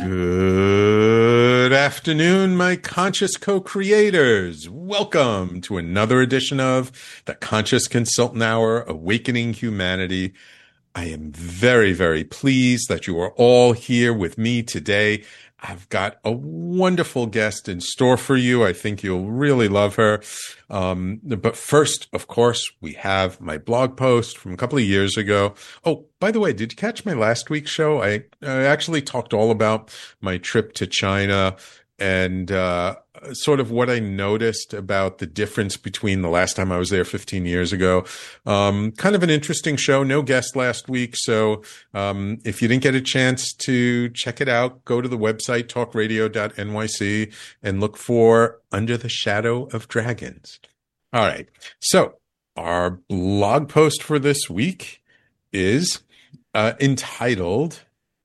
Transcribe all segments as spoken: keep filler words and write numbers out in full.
Good afternoon, my conscious co-creators. Welcome to another edition of the Conscious Consultant Hour, Awakening Humanity. I am very, very pleased that you are all here with me today. I've got a wonderful guest in store for you. I think you'll really love her. Um, but first, of course, we have my blog post from a couple of years ago. Oh, by the way, did you catch my last week's show? I, I actually talked all about my trip to China and uh, sort of what I noticed about the difference between the last time I was there fifteen years ago. Um, kind of an interesting show. No guest last week. So um, if you didn't get a chance to check it out, go to the website, talk radio dot N Y C, and look for Under the Shadow of Dragons. All right. So our blog post for this week is uh, entitled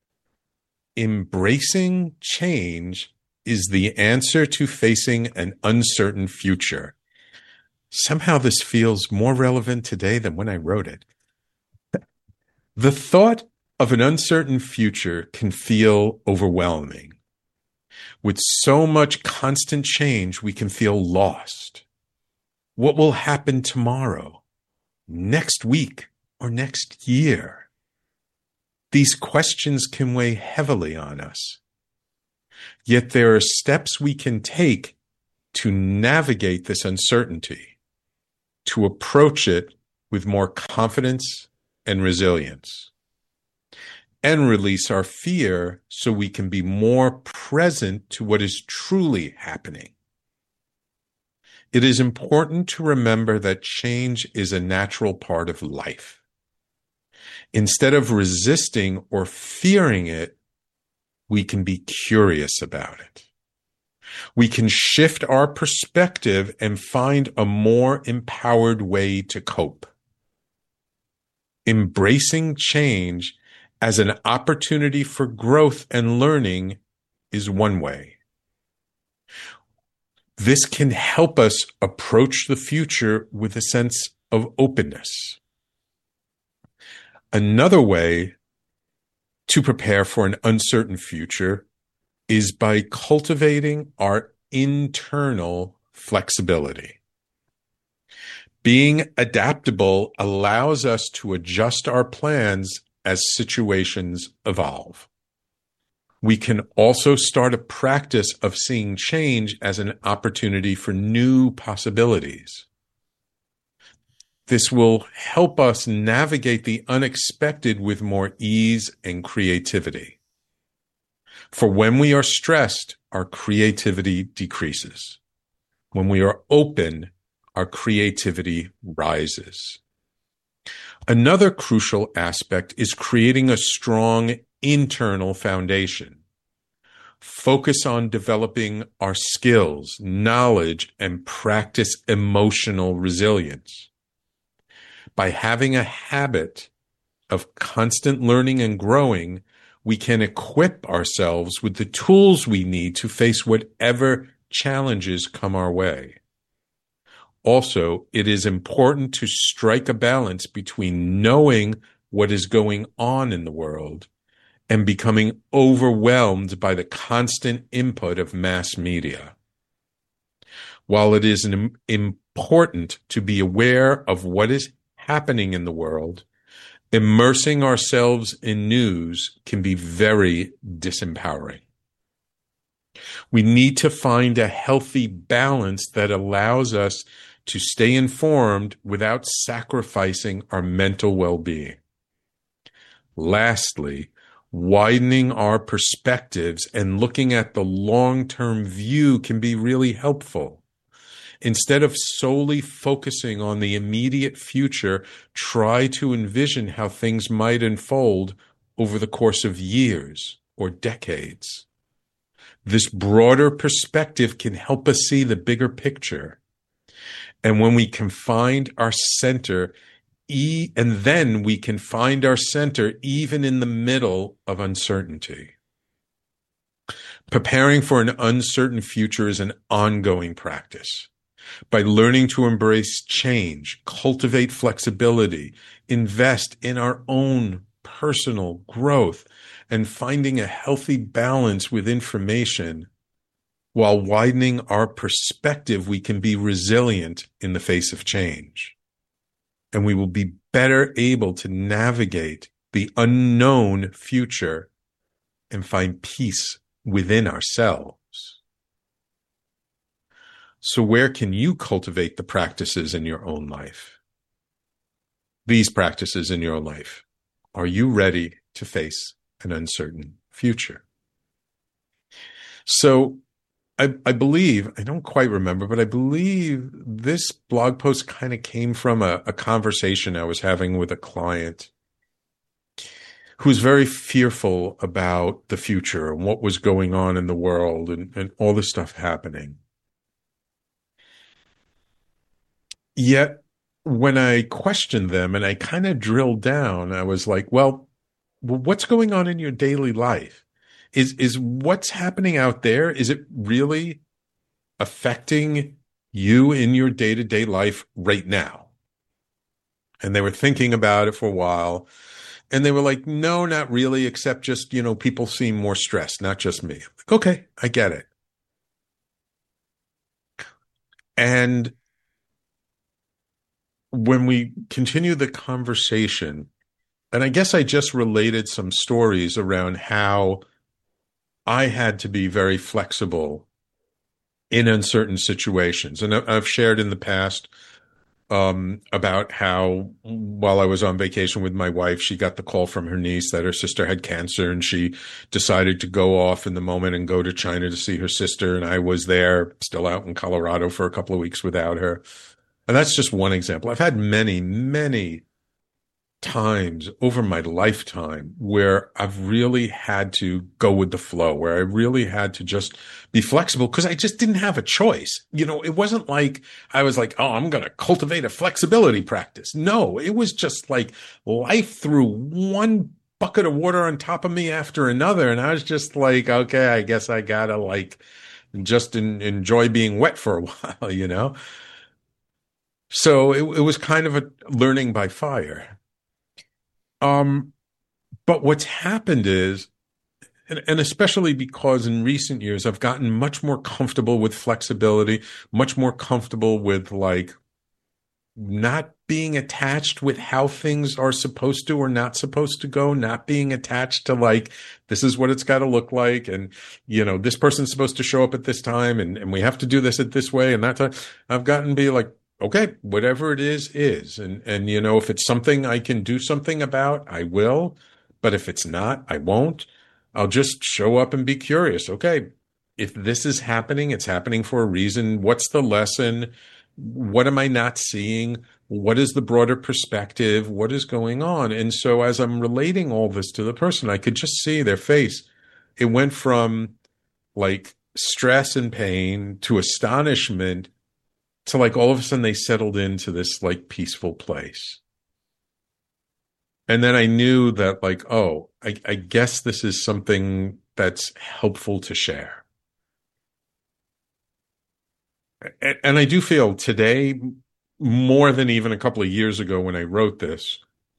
Embracing Change is the Answer to Facing an Uncertain Future. Somehow this feels more relevant today than when I wrote it. The thought of an uncertain future can feel overwhelming. With so much constant change, we can feel lost. What will happen tomorrow, next week, or next year? These questions can weigh heavily on us. Yet there are steps we can take to navigate this uncertainty, to approach it with more confidence and resilience, and release our fear so we can be more present to what is truly happening. It is important to remember that change is a natural part of life. Instead of resisting or fearing it, we can be curious about it. We can shift our perspective and find a more empowered way to cope. Embracing change as an opportunity for growth and learning is one way. This can help us approach the future with a sense of openness. Another way to prepare for an uncertain future is by cultivating our internal flexibility. Being adaptable allows us to adjust our plans as situations evolve. We can also start a practice of seeing change as an opportunity for new possibilities. This will help us navigate the unexpected with more ease and creativity. For when we are stressed, our creativity decreases. When we are open, our creativity rises. Another crucial aspect is creating a strong internal foundation. Focus on developing our skills, knowledge, and practice emotional resilience. By having a habit of constant learning and growing, we can equip ourselves with the tools we need to face whatever challenges come our way. Also, it is important to strike a balance between knowing what is going on in the world and becoming overwhelmed by the constant input of mass media. While it is important to be aware of what is happening in the world, immersing ourselves in news can be very disempowering. We need to find a healthy balance that allows us to stay informed without sacrificing our mental well-being. Lastly, widening our perspectives and looking at the long-term view can be really helpful. Instead of solely focusing on the immediate future, try to envision how things might unfold over the course of years or decades. This broader perspective can help us see the bigger picture. And when we can find our center, e- and then we can find our center even in the middle of uncertainty. Preparing for an uncertain future is an ongoing practice. By learning to embrace change, cultivate flexibility, invest in our own personal growth and finding a healthy balance with information while widening our perspective, we can be resilient in the face of change. And we will be better able to navigate the unknown future and find peace within ourselves. So where can you cultivate the practices in your own life? These practices in your own life. Are you ready to face an uncertain future? So I, I believe, I don't quite remember, but I believe this blog post kind of came from a, a conversation I was having with a client who's very fearful about the future and what was going on in the world and, and all this stuff happening. Yet, when I questioned them and I kind of drilled down, I was like, well, what's going on in your daily life? Is is what's happening out there, is it really affecting you in your day-to-day life right now? And they were thinking about it for a while. And they were like, no, not really, except just, you know, people seem more stressed, not just me. I'm like, okay, I get it. And when we continue the conversation, and I guess I just related some stories around how I had to be very flexible in uncertain situations. And I've shared in the past um, about how while I was on vacation with my wife, she got the call from her niece that her sister had cancer, and she decided to go off in the moment and go to China to see her sister. And I was there, still out in Colorado, for a couple of weeks without her. And that's just one example. I've had many, many times over my lifetime where I've really had to go with the flow, where I really had to just be flexible because I just didn't have a choice. You know, it wasn't like I was like, oh, I'm going to cultivate a flexibility practice. No, it was just like life threw one bucket of water on top of me after another. And I was just like, okay, I guess I got to like just in, enjoy being wet for a while, you know? So it, it was kind of a learning by fire. Um, but what's happened is, and, and especially because in recent years, I've gotten much more comfortable with flexibility, much more comfortable with like not being attached with how things are supposed to or not supposed to go, not being attached to like, this is what it's got to look like. And, you know, this person's supposed to show up at this time and, and we have to do this at this way and that time. I've gotten to be like, okay, whatever it is, is. And, and, you know, if it's something I can do something about, I will. But if it's not, I won't. I'll just show up and be curious. Okay, if this is happening, it's happening for a reason. What's the lesson? What am I not seeing? What is the broader perspective? What is going on? And so as I'm relating all this to the person, I could just see their face. It went from like stress and pain to astonishment to like all of a sudden they settled into this like peaceful place. And then I knew that like, oh, I, I guess this is something that's helpful to share. And, and I do feel today, more than even a couple of years ago when I wrote this,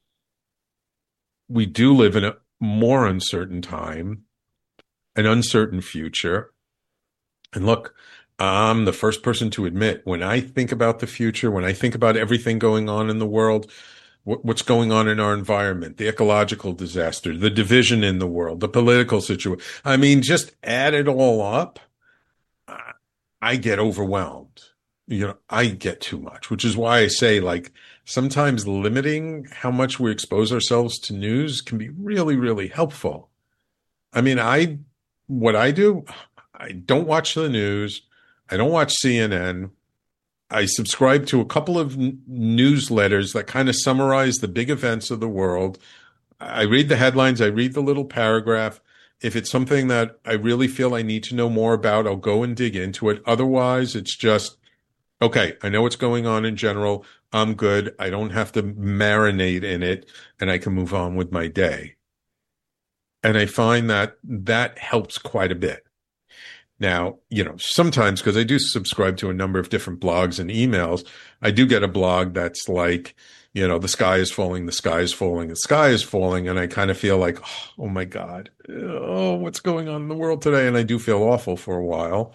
we do live in a more uncertain time, an uncertain future. And look, I'm the first person to admit, when I think about the future, when I think about everything going on in the world, what's going on in our environment, the ecological disaster, the division in the world, the political situation, I mean, just add it all up, I get overwhelmed. You know, I get too much, which is why I say, like, sometimes limiting how much we expose ourselves to news can be really, really helpful. I mean, I, what I do, I don't watch the news. I don't watch C N N. I subscribe to a couple of n- newsletters that kind of summarize the big events of the world. I read the headlines. I read the little paragraph. If it's something that I really feel I need to know more about, I'll go and dig into it. Otherwise, it's just, okay, I know what's going on in general. I'm good. I don't have to marinate in it, and I can move on with my day. And I find that that helps quite a bit. Now, you know, sometimes, because I do subscribe to a number of different blogs and emails, I do get a blog that's like, you know, the sky is falling, the sky is falling, the sky is falling. And I kind of feel like, oh my God, oh, what's going on in the world today? And I do feel awful for a while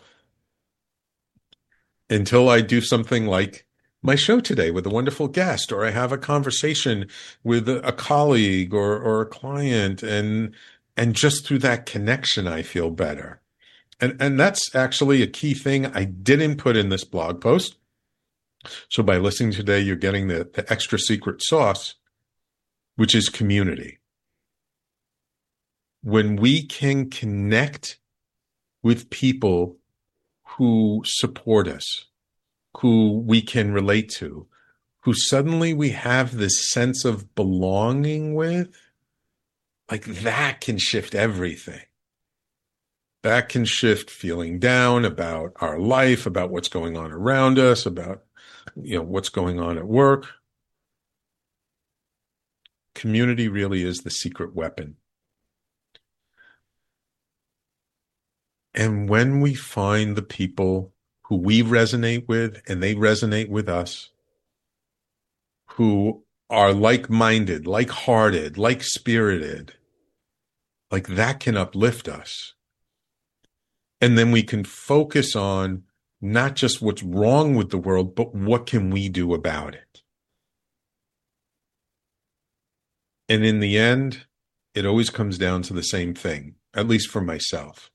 until I do something like my show today with a wonderful guest, or I have a conversation with a colleague or, or a client. And, and just through that connection, I feel better. And, and that's actually a key thing I didn't put in this blog post. So by listening today, you're getting the, the extra secret sauce, which is community. When we can connect with people who support us, who we can relate to, who suddenly we have this sense of belonging with, like that can shift everything. That can shift feeling down about our life, about what's going on around us, about, you know, what's going on at work. Community really is the secret weapon. And when we find the people who we resonate with and they resonate with us, who are like-minded, like-hearted, like-spirited, like that can uplift us. And then we can focus on not just what's wrong with the world, but what can we do about it? And in the end, it always comes down to the same thing, at least for myself.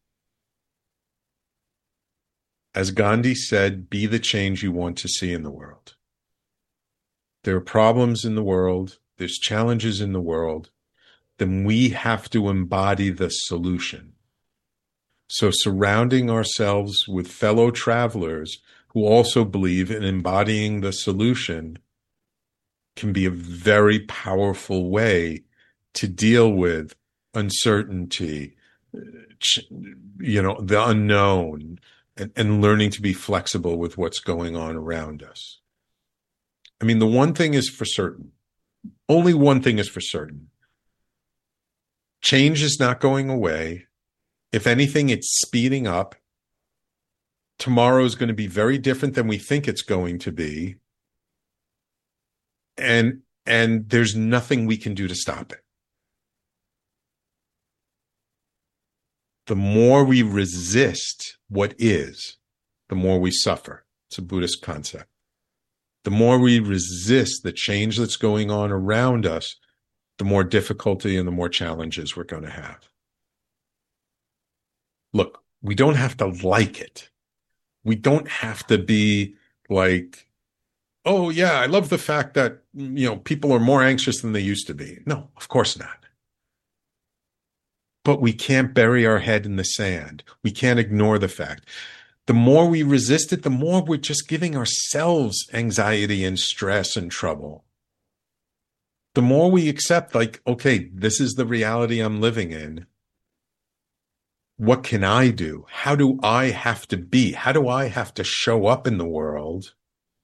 As Gandhi said, be the change you want to see in the world. There are problems in the world, there's challenges in the world, then we have to embody the solution. So surrounding ourselves with fellow travelers who also believe in embodying the solution can be a very powerful way to deal with uncertainty, you know, the unknown, and, and learning to be flexible with what's going on around us. I mean, the one thing is for certain. Only one thing is for certain. Change is not going away. If anything, it's speeding up. Tomorrow is going to be very different than we think it's going to be. And, and there's nothing we can do to stop it. The more we resist what is, the more we suffer. It's a Buddhist concept. The more we resist the change that's going on around us, the more difficulty and the more challenges we're going to have. Look, we don't have to like it. We don't have to be like, oh yeah, I love the fact that, you know, people are more anxious than they used to be. No, of course not. But we can't bury our head in the sand. We can't ignore the fact. The more we resist it, the more we're just giving ourselves anxiety and stress and trouble. The more we accept, like, okay, this is the reality I'm living in. What can I do? How do I have to be? How do I have to show up in the world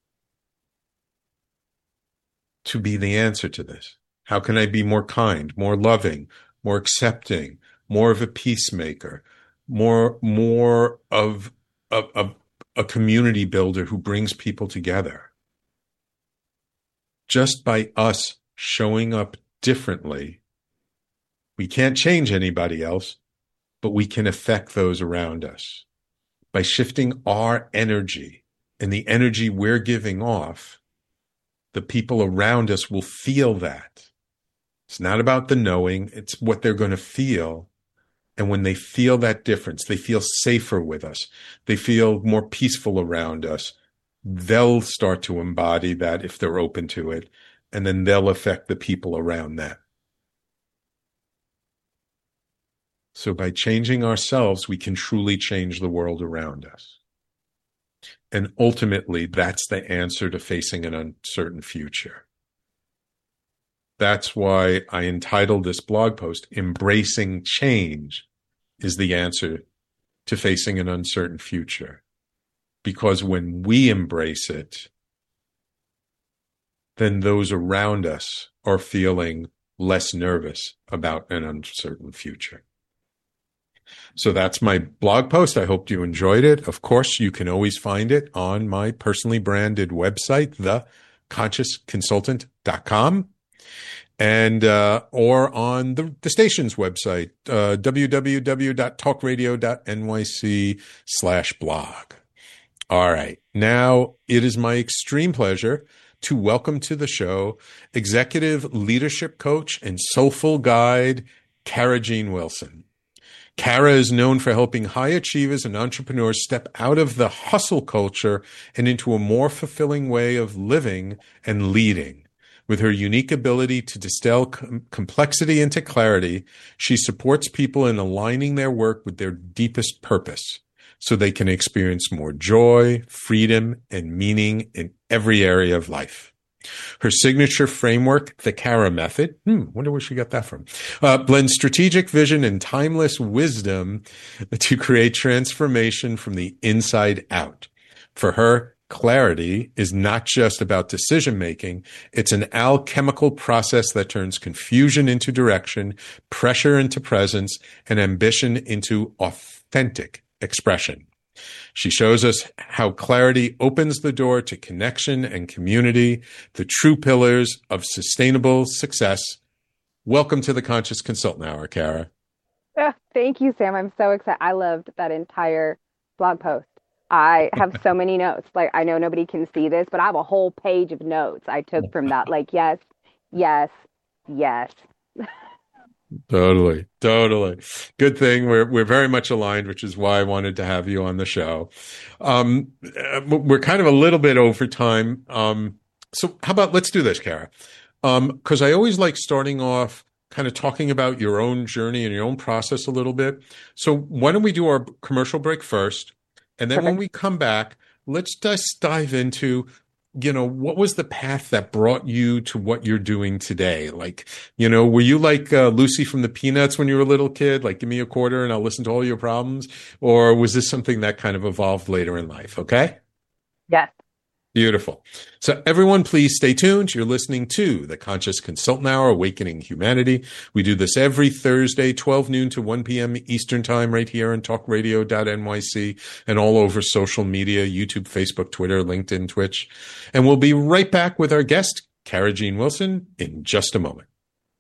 to be the answer to this? How can I be more kind, more loving, more accepting, more of a peacemaker, more, more of a, a, a community builder who brings people together? Just by us showing up differently, we can't change anybody else, but we can affect those around us. By shifting our energy and the energy we're giving off, the people around us will feel that. It's not about the knowing, it's what they're going to feel. And when they feel that difference, they feel safer with us. They feel more peaceful around us. They'll start to embody that if they're open to it. And then they'll affect the people around that. So by changing ourselves, we can truly change the world around us. And ultimately, that's the answer to facing an uncertain future. That's why I entitled this blog post, Embracing Change is the answer to facing an uncertain future. Because when we embrace it, then those around us are feeling less nervous about an uncertain future. So that's my blog post. I hope you enjoyed it. Of course, you can always find it on my personally branded website, the conscious consultant dot com. And, uh, or on the, the station's website, uh, w w w dot talk radio dot n y c slash blog. All right. Now it is my extreme pleasure to welcome to the show executive leadership coach and soulful guide, Kara Jean Wilson. Kara is known for helping high achievers and entrepreneurs step out of the hustle culture and into a more fulfilling way of living and leading. With her unique ability to distill com- complexity into clarity, she supports people in aligning their work with their deepest purpose so they can experience more joy, freedom, and meaning in every area of life. Her signature framework, the Kara Method, hmm, wonder where she got that from, uh, blends strategic vision and timeless wisdom to create transformation from the inside out. For her, clarity is not just about decision making. It's an alchemical process that turns confusion into direction, pressure into presence, and ambition into authentic expression. She shows us how clarity opens the door to connection and community, the true pillars of sustainable success. Welcome to the Conscious Consultant Hour, Kara. Oh, thank you, Sam. I'm so excited. I loved that entire blog post. I have so many notes. Like, I know nobody can see this, but I have a whole page of notes I took from that. Like, yes, yes, yes. Totally, totally. Good thing we're we're very much aligned, which is why I wanted to have you on the show. Um, we're kind of a little bit over time. Um, so how about let's do this, Kara? Um, because I always like starting off kind of talking about your own journey and your own process a little bit. So why don't we do our commercial break first? And then Perfect. When we come back, let's just dive into, you know, what was the path that brought you to what you're doing today? Like, you know, were you like uh, Lucy from the Peanuts when you were a little kid? Like, give me a quarter and I'll listen to all your problems. Or was this something that kind of evolved later in life? Okay. Yes. Beautiful. So everyone, please stay tuned. You're listening to the Conscious Consultant Hour, Awakening Humanity. We do this every Thursday, twelve noon to one p.m. Eastern Time, right here on talk radio dot n y c and all over social media, YouTube, Facebook, Twitter, LinkedIn, Twitch. And we'll be right back with our guest, Kara Jean Wilson, in just a moment.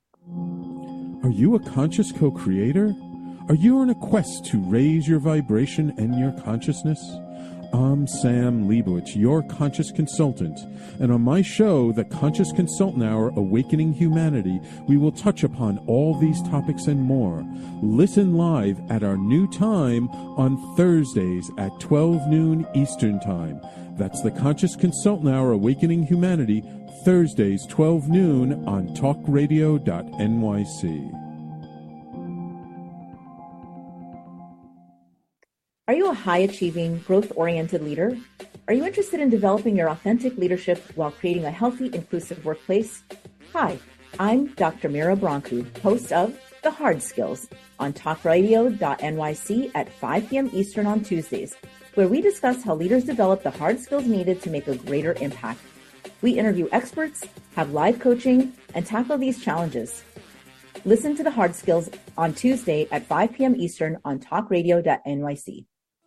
Are you a conscious co-creator? Are you on a quest to raise your vibration and your consciousness? I'm Sam Leibowitz, your conscious consultant, and on my show, The Conscious Consultant Hour, Awakening Humanity, we will touch upon all these topics and more. Listen live at our new time on Thursdays at twelve noon Eastern Time. That's The Conscious Consultant Hour, Awakening Humanity, Thursdays, twelve noon on talk radio dot n y c. Are you a high-achieving, growth-oriented leader? Are you interested in developing your authentic leadership while creating a healthy, inclusive workplace? Hi, I'm Doctor Mira Brancu, host of The Hard Skills on talk radio dot n y c at five p.m. Eastern on Tuesdays, where we discuss how leaders develop the hard skills needed to make a greater impact. We interview experts, have live coaching, and tackle these challenges. Listen to The Hard Skills on Tuesday at five p.m. Eastern on talk radio dot n y c.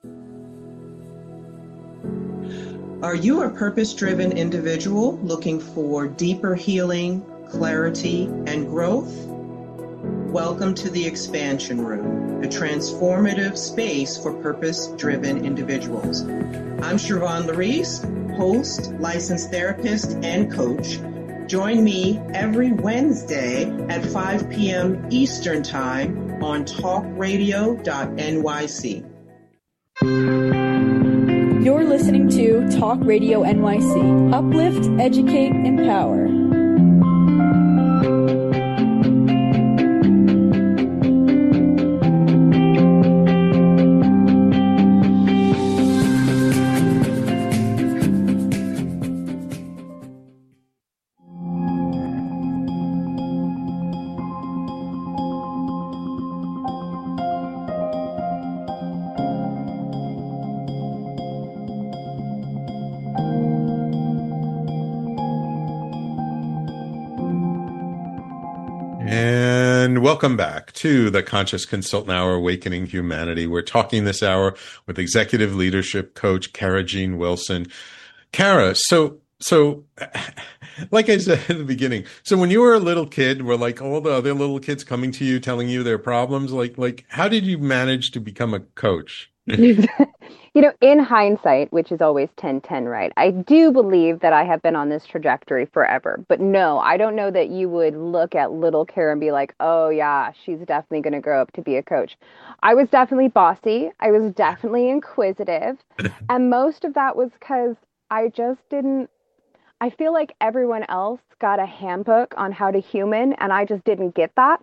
Are you a purpose-driven individual looking for deeper healing, clarity, and growth? Welcome to the Expansion Room, a transformative space for purpose-driven individuals. I'm Siobhan Larice, host, licensed therapist, and coach. Join me every Wednesday at five p.m. Eastern Time on talk radio dot n y c. You're listening to Talk Radio N Y C. Uplift, educate, empower. Welcome back to the Conscious Consultant Hour, Awakening Humanity. We're talking this hour with executive leadership coach Kara Jean Wilson. Kara, so so like I said in the beginning, so when you were a little kid, were like all the other little kids coming to you, telling you their problems? Like, like how did you manage to become a coach? You know, in hindsight, which is always ten ten, right? I do believe that I have been on this trajectory forever. But no, I don't know that you would look at little Kara and be like, oh, yeah, she's definitely going to grow up to be a coach. I was definitely bossy. I was definitely inquisitive. And most of that was because I just didn't, I feel like everyone else got a handbook on how to human, and I just didn't get that.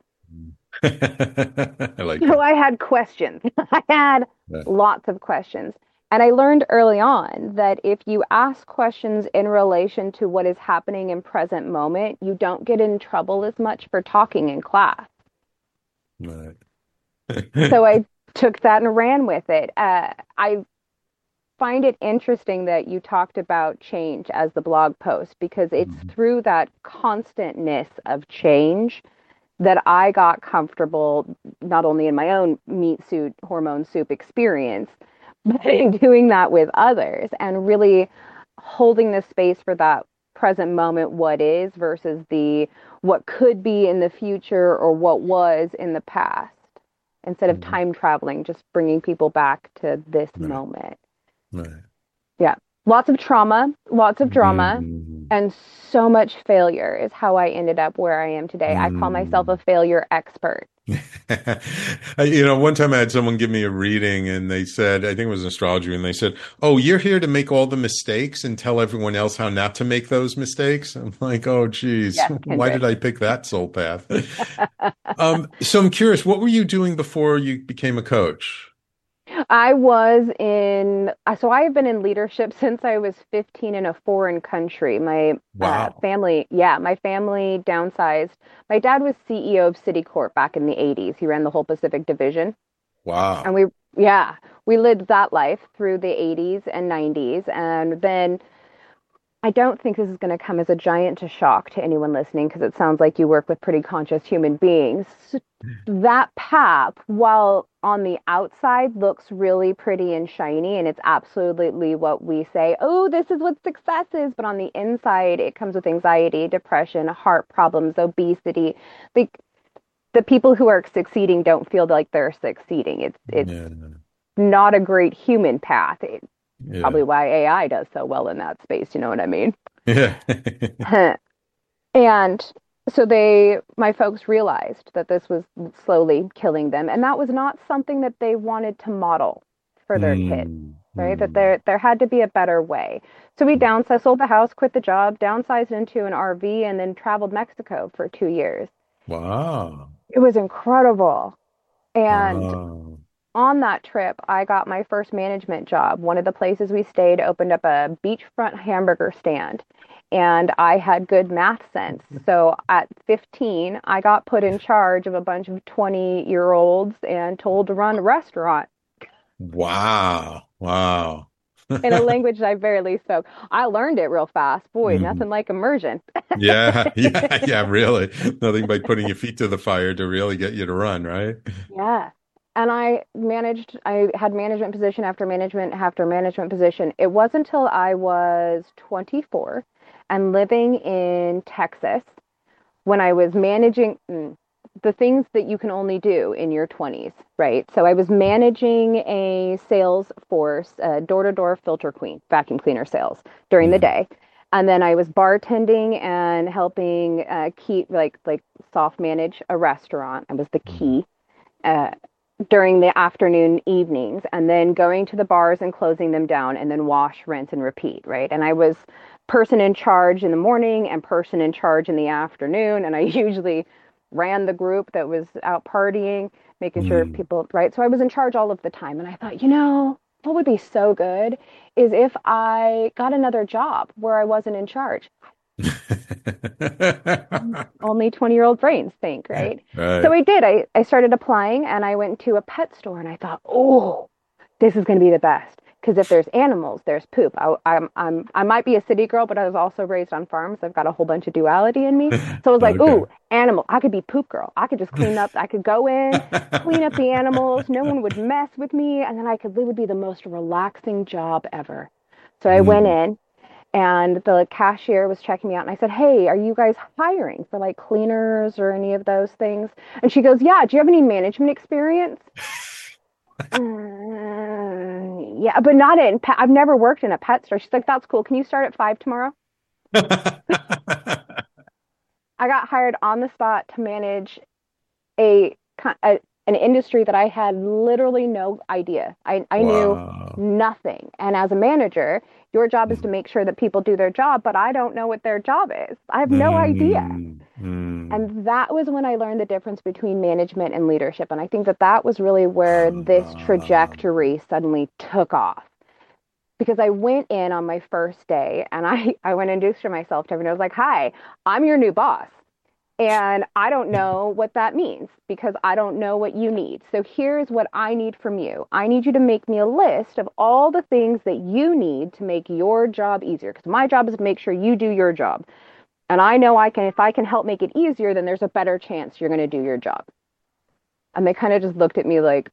I like So that. I had questions. I had Yeah. lots of questions. And I learned early on that if you ask questions in relation to what is happening in present moment, you don't get in trouble as much for talking in class. Right. So I took that and ran with it. Uh, I find it interesting that you talked about change as the blog post, because it's Mhm. through that constantness of change that I got comfortable, not only in my own meat suit, hormone soup experience, but in doing that with others and really holding the space for that present moment, what is versus the what could be in the future or what was in the past. Instead of Mhm. time traveling, just bringing people back to this Right. moment. Right. Yeah. Lots of trauma, lots of drama, Mhm. and so much failure is how I ended up where I am today. I call myself a Mm. failure expert. I- You know, one time I had someone give me a reading and they said, I think it was astrology, and they said, oh, you're here to make all the mistakes and tell everyone else how not to make those mistakes. I'm like, oh, geez, Yes, why did Kendrick. I pick that soul path? Um, so I'm curious, what were you doing before you became a coach? I was in, uh, so I have been in leadership since I was fifteen in a foreign country. My uh, Wow. family, yeah, my family downsized. My dad was C E O of Citicorp back in the eighties. He ran the whole Pacific Division. And Wow. we, yeah, we lived that life through the eighties and nineties. And then I don't think this is going to come as a giant to shock to anyone listening, because it sounds like you work with pretty conscious human beings. That path, while on the outside looks really pretty and shiny, and it's absolutely what we say, oh, this is what success is, but on the inside, it comes with anxiety, depression, heart problems, obesity. Like, the people who are succeeding don't feel like they're succeeding. It's it's Yeah. not a great human path. It's Yeah. probably why A I does so well in that space. You know what I mean? Yeah. And so they, my folks realized that this was slowly killing them, and that was not something that they wanted to model for their kids, Mm, right? That mm, there there had to be a better way. So we downsized, sold the house, quit the job, downsized into an R V, and then traveled Mexico for two years. wow. It was incredible. And Wow. on that trip, I got my first management job. One of the places we stayed opened up a beachfront hamburger stand, and I had good math sense. So at fifteen, I got put in charge of a bunch of twenty year olds and told to run a restaurant Wow. Wow. in a language I barely spoke. I learned it real fast. Boy, Mhm. nothing like immersion. Yeah, yeah, yeah, really. Nothing like putting your feet to the fire to really get you to run, right? Yeah. And I managed, I had management position after management after management position. It wasn't until I was twenty-four and living in Texas when I was managing mm, the things that you can only do in your twenties, right? So I was managing a sales force, uh, door-to-door filter queen, vacuum cleaner sales during the Mhm. day. And then I was bartending and helping uh, keep, like, like soft manage a restaurant. I was the Mhm. key. Uh, during the afternoon evenings, and then going to the bars and closing them down, and then wash, rinse, and repeat, right? And I was person in charge in the morning and person in charge in the afternoon, and I usually ran the group that was out partying, making sure Mm. people, right? So I was in charge all of the time, and I thought, you know, what would be so good is if I got another job where I wasn't in charge. Only twenty year old brains think, right? So Right. I did. I, I started applying, and I went to a pet store, and I thought, oh, this is going to be the best. Because if there's animals, there's poop. I, I'm, I'm, I might be a city girl, but I was also raised on farms. I've got a whole bunch of duality in me. So I was like, Okay. ooh, animal. I could be poop girl. I could just clean up. I could go in, clean up the animals. No one would mess with me. And then I could, it would be the most relaxing job ever. So I went Mm. in, And the cashier was checking me out, and I said, "Hey, are you guys hiring for like cleaners or any of those things?" And she goes, "Yeah, do you have any management experience?" mm, yeah, but not in pet. I've never worked in a pet store. She's like, "That's cool. Can you start at five tomorrow?" I got hired on the spot to manage a, a an industry that I had literally no idea. I, I Wow. knew nothing. And as a manager, your job is to make sure that people do their job, but I don't know what their job is. I have no idea. Mm-hmm. And that was when I learned the difference between management and leadership. And I think that that was really where this trajectory suddenly took off. Because I went in on my first day and I, I went and introduced myself to everyone. I was like, "Hi, I'm your new boss. And I don't know what that means because I don't know what you need. So here's what I need from you. I need you to make me a list of all the things that you need to make your job easier. Because my job is to make sure you do your job. And I know I can, if I can help make it easier, then there's a better chance you're going to do your job." And they kind of just looked at me like,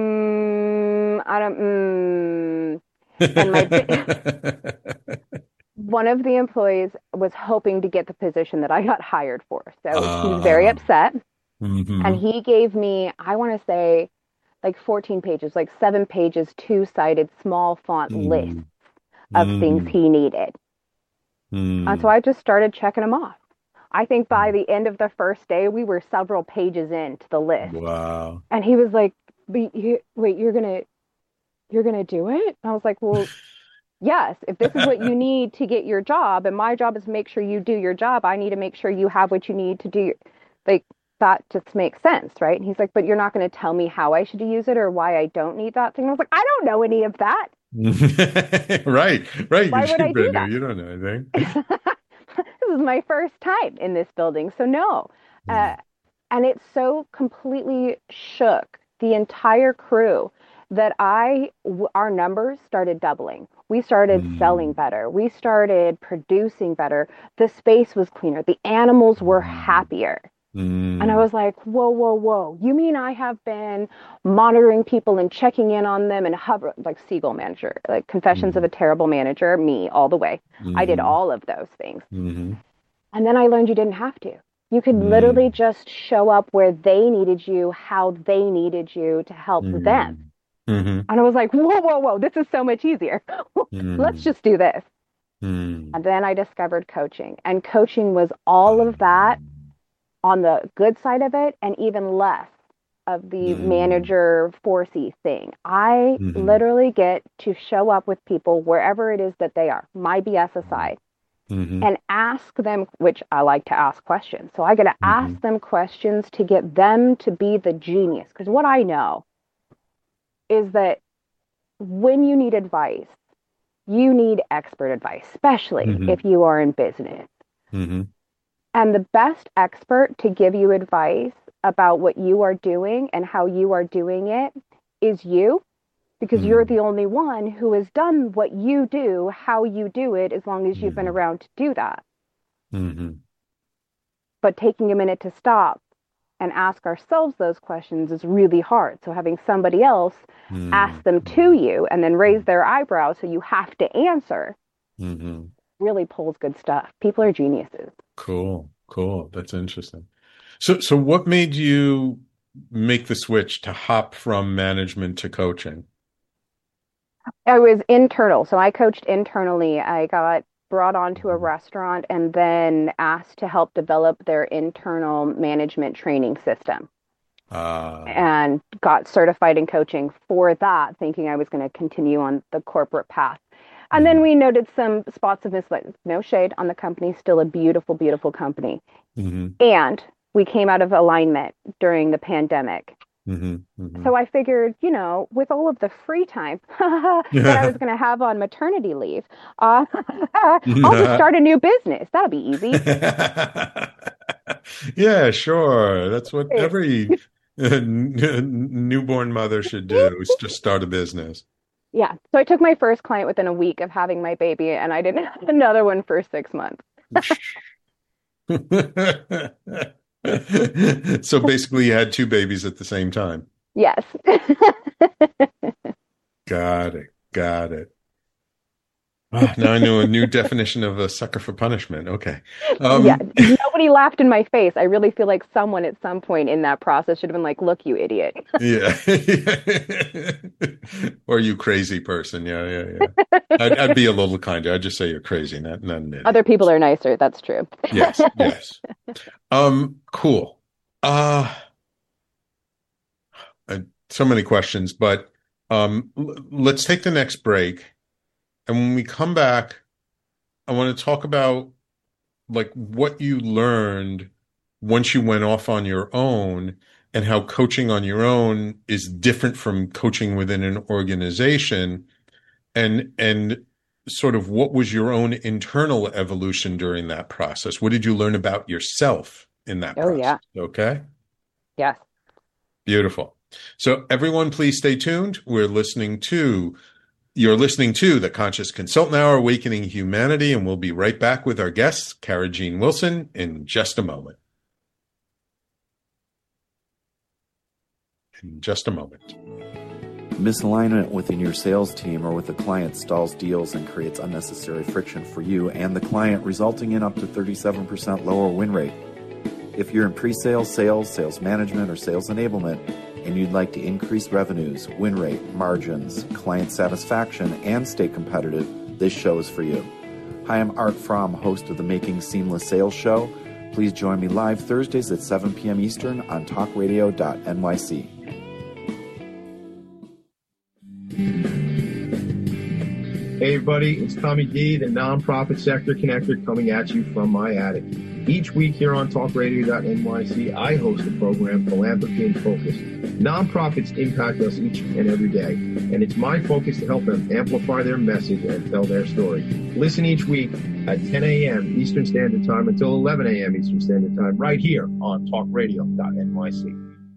mm, I don't, mm. And my one of the employees was hoping to get the position that I got hired for. So uh, he was very upset. Mm-hmm. And he gave me, I want to say, like fourteen pages, like seven pages, two-sided small font mm. lists of mm. things he needed. Mm. And so I just started checking them off. I think by the end of the first day, we were several pages into the list. Wow. And he was like, "But you, wait, you're going to, you're going to do it?" And I was like, "Well, yes, if this is what you need to get your job, and my job is to make sure you do your job, I need to make sure you have what you need to do." Like, that just makes sense, right? And he's like, "But you're not going to tell me how I should use it or why I don't need that thing." I was like, "I don't know any of that." right, right. Why you would I do that? You don't know anything. This is my first time in this building, so no. Uh, and it so completely shook the entire crew that I, our numbers started doubling. We started mm. selling better. We started producing better. The space was cleaner. The animals were happier. Mm. And I was like, whoa, whoa, whoa. You mean I have been monitoring people and checking in on them and hover, like Seagull manager, like Confessions mm. of a Terrible Manager, me all the way. Mm-hmm. I did all of those things. Mm-hmm. And then I learned you didn't have to. You could mm. literally just show up where they needed you, how they needed you to help mm. them. Mm-hmm. And I was like, whoa, whoa, whoa, this is so much easier. mm. Let's just do this. Mm. And then I discovered coaching. And coaching was all of that on the good side of it, and even less of the mm. manager forcey thing. I mm-hmm. literally get to show up with people wherever it is that they are, my B S aside, mm-hmm. and ask them, which I like to ask questions. So I get to mm-hmm. ask them questions to get them to be the genius. Because what I know is that when you need advice, you need expert advice, especially mm-hmm. if you are in business. Mm-hmm. And the best expert to give you advice about what you are doing and how you are doing it is you, because mm-hmm. you're the only one who has done what you do, how you do it, as long as you've mm-hmm. been around to do that. Mm-hmm. But taking a minute to stop and ask ourselves those questions is really hard. So having somebody else mm-hmm. ask them to you and then raise their eyebrows so you have to answer mm-hmm. really pulls good stuff. People are geniuses. Cool, cool. That's interesting. So, so what made you make the switch to hop from management to coaching? I was internal. So I coached internally. I got brought onto a restaurant and then asked to help develop their internal management training system. Uh, and got certified in coaching for that, thinking I was going to continue on the corporate path. And then we noted some spots of misalignment. No shade on the company, still a beautiful, beautiful company. Mm-hmm. And we came out of alignment during the pandemic. Mm-hmm. Mm-hmm. So I figured, you know, with all of the free time that I was going to have on maternity leave, uh, I'll just start a new business. That'll be easy. Yeah, sure. That's what every newborn mother should do, is just start a business. Yeah. So I took my first client within a week of having my baby, and I didn't have another one for six months. So basically you had two babies at the same time. Yes. Got it. Got it. Ah, now I know a new definition of a sucker for punishment. Okay. Yeah, Um, nobody laughed in my face. I really feel like someone at some point in that process should have been like, "Look, you idiot." yeah. Or you crazy person. Yeah, yeah, yeah. I'd, I'd be a little kinder. I'd just say you're crazy, not, not an idiot. Other people are nicer. That's true. Yes, yes. Um, cool. Uh, uh, so many questions, but um, l- let's take the next break. And when we come back, I want to talk about like what you learned once you went off on your own and how coaching on your own is different from coaching within an organization and and sort of what was your own internal evolution during that process? What did you learn about yourself in that Oh, process? yeah. Okay. Yes. Beautiful. So everyone, please stay tuned. We're listening to You're listening to the Conscious Consultant Hour, Awakening Humanity, and we'll be right back with our guests, Kara Jean Wilson, in just a moment. In just a moment. Misalignment within your sales team or with a client stalls deals and creates unnecessary friction for you and the client, resulting in up to thirty-seven percent lower win rate. If you're in pre-sales, sales, sales management, or sales enablement, and you'd like to increase revenues, win rate, margins, client satisfaction, and stay competitive, this show is for you. Hi, I'm Art Fromm, host of the Making Seamless Sales Show. Please join me live Thursdays at seven p.m. Eastern on talk radio dot n y c. Hey everybody, it's Tommy D, the Nonprofit Sector Connector, coming at you from my attic. Each week here on talk radio dot n y c, I host the program Philanthropy in Focus. Nonprofits impact us each and every day, and it's my focus to help them amplify their message and tell their story. Listen each week at ten a.m. Eastern Standard Time until eleven a.m. Eastern Standard Time, right here on talk radio dot n y c.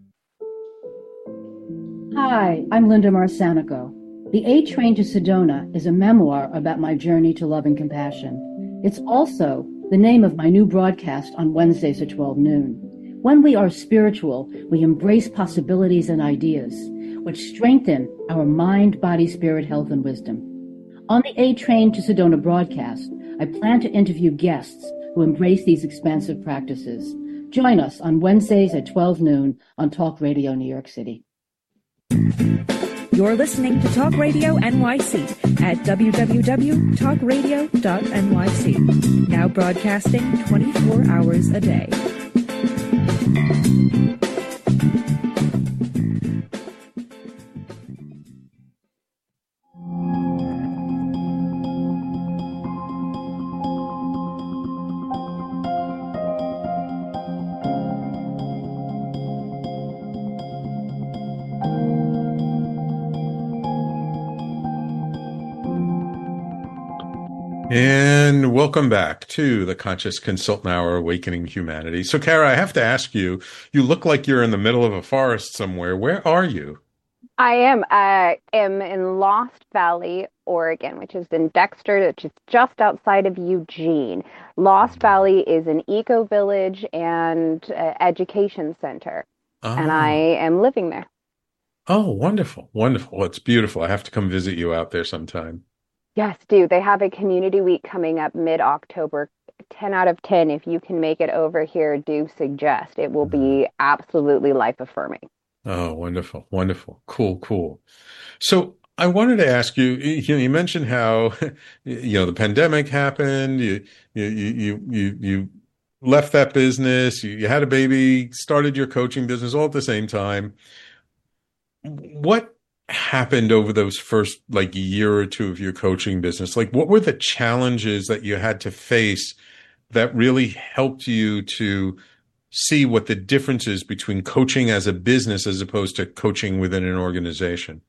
Hi, I'm Linda Marsanico. The A Train to Sedona is a memoir about my journey to love and compassion. It's also the name of my new broadcast on Wednesdays at twelve noon. When we are spiritual, we embrace possibilities and ideas, which strengthen our mind, body, spirit, health, and wisdom. On the A Train to Sedona broadcast, I plan to interview guests who embrace these expansive practices. Join us on Wednesdays at twelve noon on Talk Radio New York City. You're listening to Talk Radio N Y C at w w w dot talk radio dot n y c. Now broadcasting twenty-four hours a day. And welcome back to the Conscious Consultant Hour, Awakening Humanity. So, Kara, I have to ask you, you look like you're in the middle of a forest somewhere. Where are you? I am. I am in Lost Valley, Oregon, which is in Dexter, which is just outside of Eugene. Lost Valley is an eco village and uh, education center, Oh. and I am living there. Oh, wonderful. Wonderful. Well, it's beautiful. I have to come visit you out there sometime. Yes, do. They have a community week coming up mid-October. ten out of ten, if you can make it over here, do suggest. It will be absolutely life-affirming. Oh, wonderful. Wonderful. Cool, cool. So I wanted to ask you, you know, you mentioned how, you know, the pandemic happened, you, you, you, you, you left that business, you, you had a baby, started your coaching business all at the same time. What happened over those first like year or two of your coaching business? Like, what were the challenges that you had to face that really helped you to see what the difference is between coaching as a business as opposed to coaching within an organization?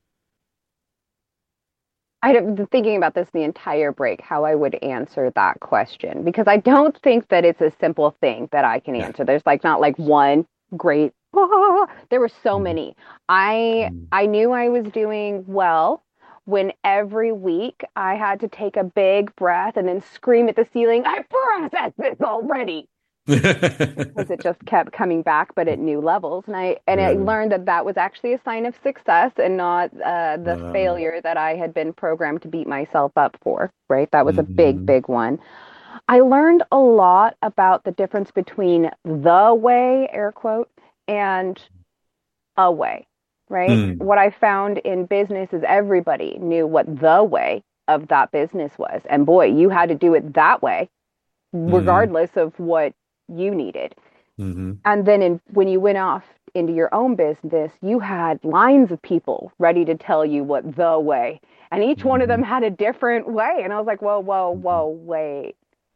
I've been thinking about this the entire break, how I would answer that question, because I don't think that it's a simple thing that I can answer. There's like not like one great, ah, there were so many. I I knew I was doing well when every week I had to take a big breath and then scream at the ceiling, I processed this already. because it just kept coming back, but at new levels. And I and I Yeah. learned that that was actually a sign of success and not uh, the Uh, failure that I had been programmed to beat myself up for. Right? That was a big, mhm. big one. I learned a lot about the difference between the way, air quote, and a way. Right? Mm, What I found in business is everybody knew what the way of that business was, and boy, you had to do it that way, mhm, regardless of what you needed. mhm, And then in, when you went off into your own business, you had lines of people ready to tell you what the way. And each one of them mhm, had a different way. And I was like, whoa, whoa, mhm, whoa, wait.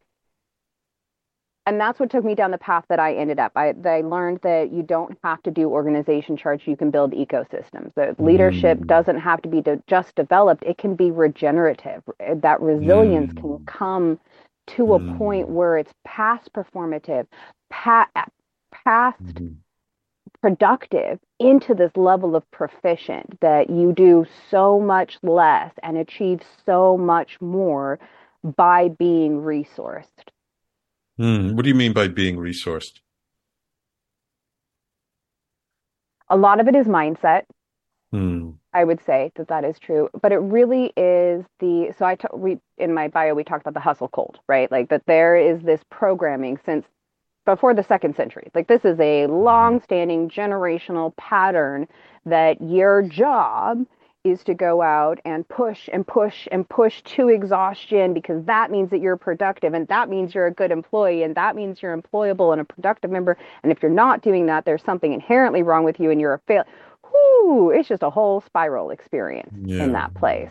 And that's what took me down the path that I ended up. I, I learned that you don't have to do organization charts. You can build ecosystems. That leadership mm, doesn't have to be de- just developed. It can be regenerative. That resilience can mm, come to a point mm, where it's past performative, pa- past mhm, productive into this level of proficient that you do so much less and achieve so much more by being resourced. mm. What do you mean by being resourced? A lot of it is mindset. Mm, I would say that that is true, but it really is the, so I, t- we, in my bio, we talked about the hustle cult, right? Like that there is this programming since before the second century. Like this is a mhm, long-standing generational pattern that your job is to go out and push and push and push to exhaustion because that means that you're productive and that means you're a good employee and that means you're employable and a productive member. And if you're not doing that, there's something inherently wrong with you and you're a fail. Whoo, it's just a whole spiral experience in yeah. that place.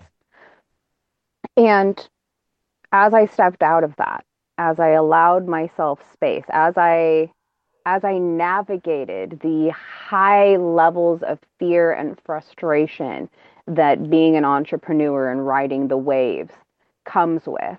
And as I stepped out of that, as I allowed myself space, as I as I navigated the high levels of fear and frustration that being an entrepreneur and riding the waves comes with,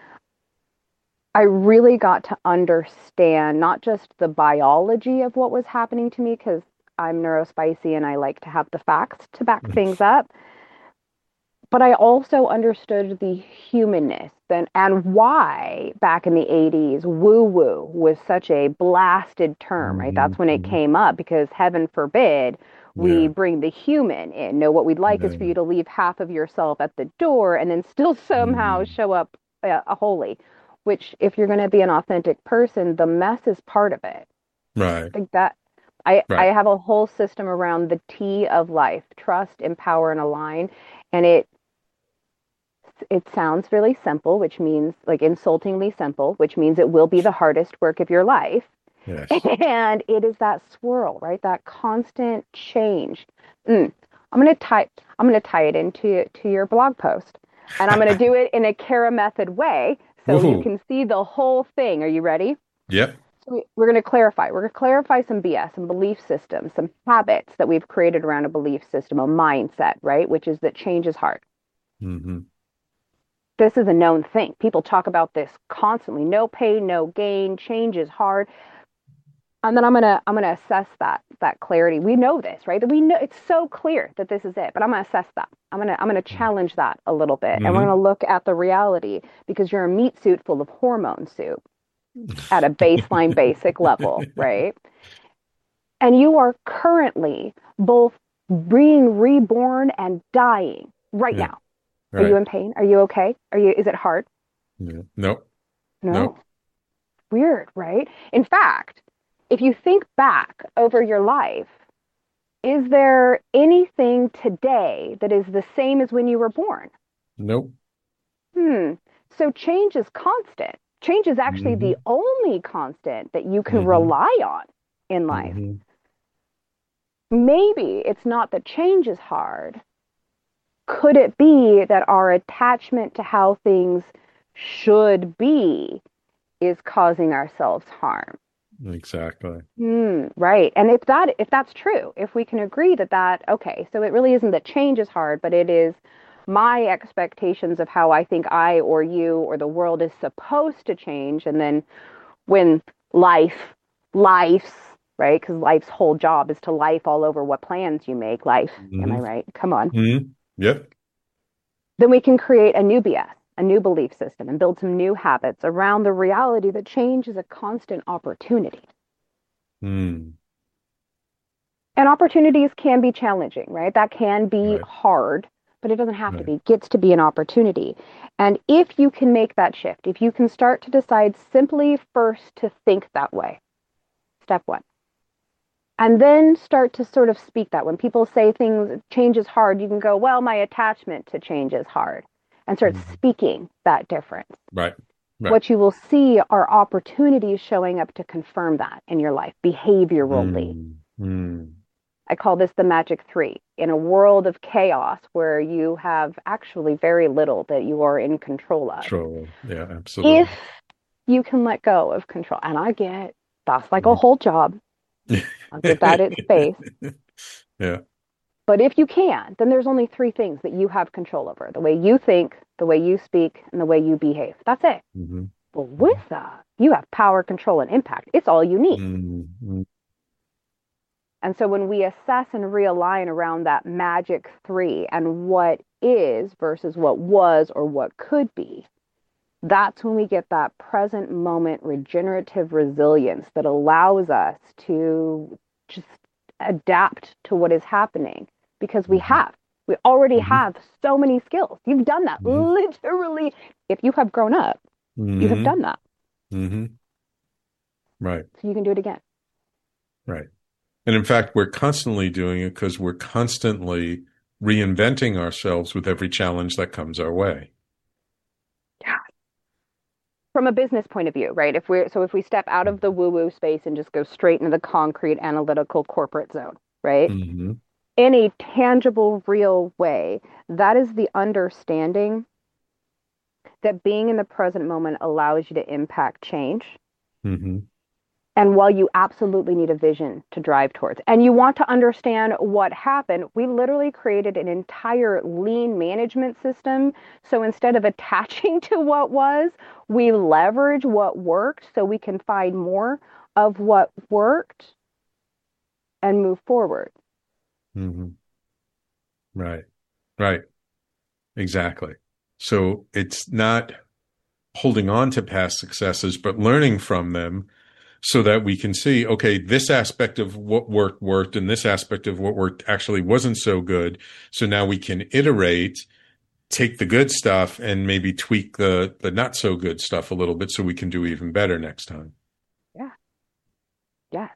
I really got to understand not just the biology of what was happening to me, because I'm neurospicy and I like to have the facts to back things up, but I also understood the humanness and, and why back in the eighties, woo woo was such a blasted term, right? That's Mhm, when it mhm. came up because heaven forbid we Yeah, bring the human in. No, what we'd like is yeah. for you to leave half of yourself at the door and then still somehow Mhm. show up uh, holy, which if you're going to be an authentic person, the mess is part of it. Right, Like that. I, I right. have a whole system around the T of life, trust, empower, and align. And it it sounds really simple, which means like insultingly simple, which means it will be the hardest work of your life. Yes. And it is that swirl, right? That constant change. Mm. I'm going to tie I'm going to tie it into to your blog post. And I'm going to do it in a Kara method way so you Woohoo. can see the whole thing. Are you ready? Yep. So we, we're going to clarify. We're going to clarify some B S, some belief systems, some habits that we've created around a belief system, a mindset, right? Which is that change is hard. Hmm. This is a known thing. People talk about this constantly. No pain, no gain. Change is hard. And then I'm gonna I'm gonna assess that that clarity. We know this, right? That we know it's so clear that this is it. But I'm gonna assess that. I'm gonna I'm gonna challenge that a little bit, and we're Hmm. gonna look at the reality because you're a meat suit full of hormone soup at a baseline basic level, right? And you are currently both being reborn and dying right Yeah. now. Are you Right. in pain? Are you okay? Are you? Is it hard? Yeah. Nope. No. Nope. Weird, right? In fact, if you think back over your life, is there anything today that is the same as when you were born? Nope. Hmm. So change is constant. Change is actually Hmm. the only constant that you can Hmm. rely on in life. Hmm. Maybe it's not that change is hard. Could it be that our attachment to how things should be is causing ourselves harm? Exactly. Mm, right. And if that if that's true, if we can agree that that okay, so it really isn't that change is hard, but it is my expectations of how I think I or you or the world is supposed to change, and then when life life's right, because life's whole job is to life all over what plans you make. Life, am I Hmm. right? Come on. Hmm. Yep. Then we can create a new B S. a new belief system and build some new habits around the reality that change is a constant opportunity. Mm. And opportunities can be challenging, right? That can be Right. hard, but it doesn't have to Right. be. It gets to be an opportunity. And if you can make that shift, if you can start to decide simply first to think that way, step one, and then start to sort of speak that. When people say things, change is hard, you can go, well, my attachment to change is hard, and start Mhm. speaking that difference. Right. Right. What you will see are opportunities showing up to confirm that in your life, behaviorally. Mm. Mm. I call this the magic three. In a world of chaos where you have actually very little that you are in control of. Control. Yeah, absolutely. If you can let go of control, and I get that's like a Mhm. whole job. I'll give that its space. Yeah. But if you can, then there's only three things that you have control over: the way you think, the way you speak, and the way you behave. That's it. Mm-hmm. But with that, you have power, control, and impact. It's all you need. Mm-hmm. And so when we assess and realign around that magic three and what is versus what was or what could be, that's when we get that present moment regenerative resilience that allows us to just adapt to what is happening, because we have. We already Mhm. have so many skills. You've done that. Mhm. Literally, if you have grown up, you have Mhm. done that. Mm-hmm. Right. So you can do it again. Right. And in fact, we're constantly doing it because we're constantly reinventing ourselves with every challenge that comes our way. Yeah. From a business point of view, right? If we're so if we step out of the woo-woo space and just go straight into the concrete, analytical, corporate zone, right? Mm-hmm. In a tangible, real way, that is the understanding that being in the present moment allows you to impact change. Mm-hmm. And while you absolutely need a vision to drive towards, and you want to understand what happened, we literally created an entire lean management system. So instead of attaching to what was, we leverage what worked so we can find more of what worked and move forward. Mm-hmm. Right. Right. Exactly. So it's not holding on to past successes, but learning from them so that we can see, okay, this aspect of what worked worked and this aspect of what worked actually wasn't so good. So now we can iterate, take the good stuff and maybe tweak the, the not so good stuff a little bit so we can do even better next time. Yeah. Yeah.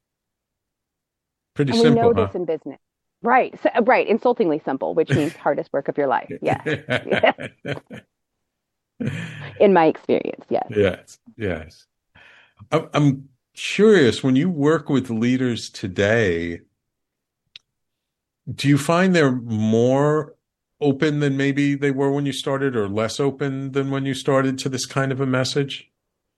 Pretty and simple, we know huh? this in business. Right. So, right. Insultingly simple, which means hardest work of your life. Yeah. In my experience, yes. Yes. Yes. I- I'm curious, when you work with leaders today, do you find they're more open than maybe they were when you started, or less open than when you started to this kind of a message?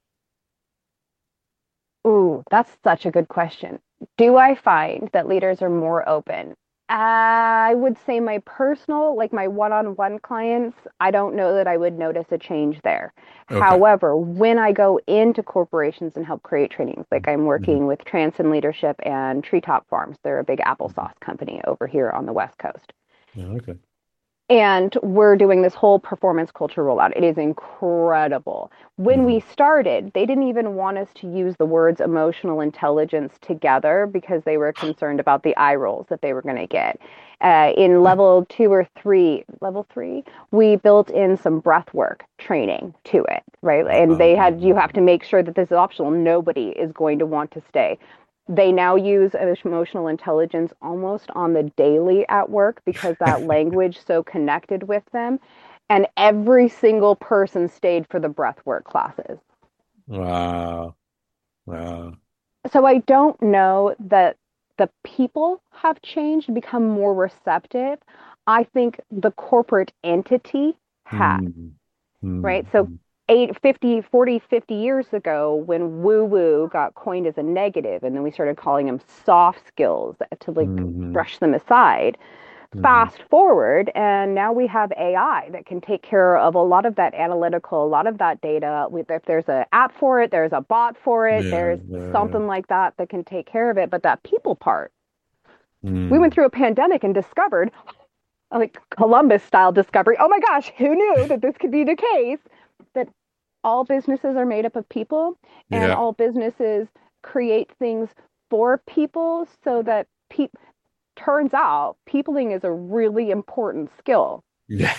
Ooh, that's such a good question. Do I find that leaders are more open? I would say my personal, like my one-on-one clients, I don't know that I would notice a change there. Okay. However, when I go into corporations and help create trainings, like I'm working Mm-hmm. with Transcend Leadership and Treetop Farms, they're a big applesauce company over here on the West Coast. Oh, okay. And we're doing this whole performance culture rollout. It is incredible. When Mm-hmm. we started, they didn't even want us to use the words emotional intelligence together because they were concerned about the eye rolls that they were going to get. Uh, in level two or three, level three, we built in some breath work training to it, right? And they had, you have to make sure that this is optional. Nobody is going to want to stay. They now use emotional intelligence almost on the daily at work because that language so connected with them. And every single person stayed for the breathwork classes. Wow. Wow. So I don't know that the people have changed and become more receptive. I think the corporate entity has, Mm-hmm. right? So eight, fifty, forty, fifty years ago, when woo-woo got coined as a negative, and then we started calling them soft skills to like Mm-hmm. brush them aside. Mm-hmm. Fast forward, and now we have A I that can take care of a lot of that analytical, a lot of that data. If there's an app for it, there's a bot for it, Yeah, there's yeah, something yeah. like that that can take care of it. But that people part, Mm. we went through a pandemic and discovered like Columbus style discovery. Oh my gosh, who knew that this could be the case? That all businesses are made up of people, and Yeah. all businesses create things for people, so that people, turns out peopling is a really important skill. Yeah.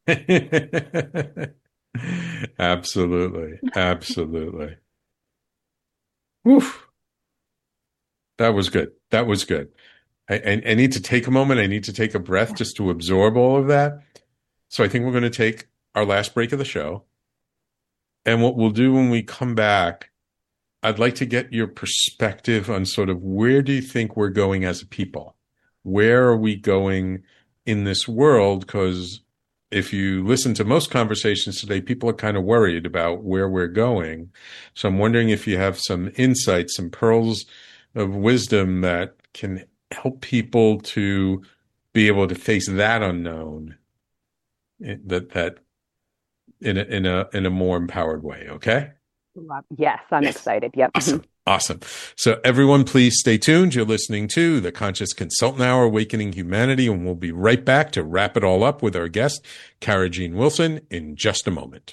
Absolutely. Absolutely. Woof. That was good. That was good. I, I, I need to take a moment. I need to take a breath just to absorb all of that. So I think we're going to take our last break of the show. And what we'll do when we come back, I'd like to get your perspective on sort of where do you think we're going as a people? Where are we going in this world? Because if you listen to most conversations today, people are kind of worried about where we're going. So I'm wondering if you have some insights, some pearls of wisdom that can help people to be able to face that unknown, that that in a in a in a more empowered way. Okay. Yes, I'm yes. excited. Yep. Awesome. Awesome. So everyone, please stay tuned. You're listening to the Conscious Consultant Hour, Awakening Humanity, and we'll be right back to wrap it all up with our guest, Kara Jean Wilson, in just a moment.